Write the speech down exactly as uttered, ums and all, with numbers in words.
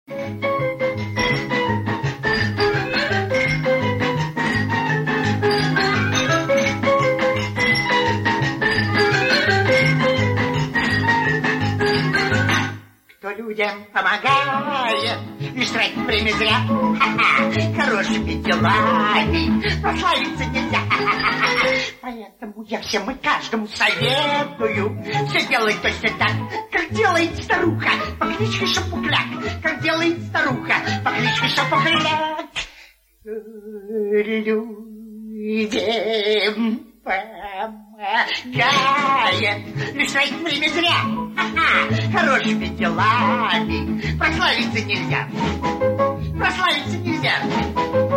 Кто людям помогает и тратит время зря, хорошими делами прославиться нельзя. Поэтому я всем и каждому советую все делать точно так, как делает старуха по кличке Шапокляк, как делает старуха по кличке Шапокляк. Людям помогает лишь тратить время зря, хорошими делами прославиться нельзя. Прославиться нельзя.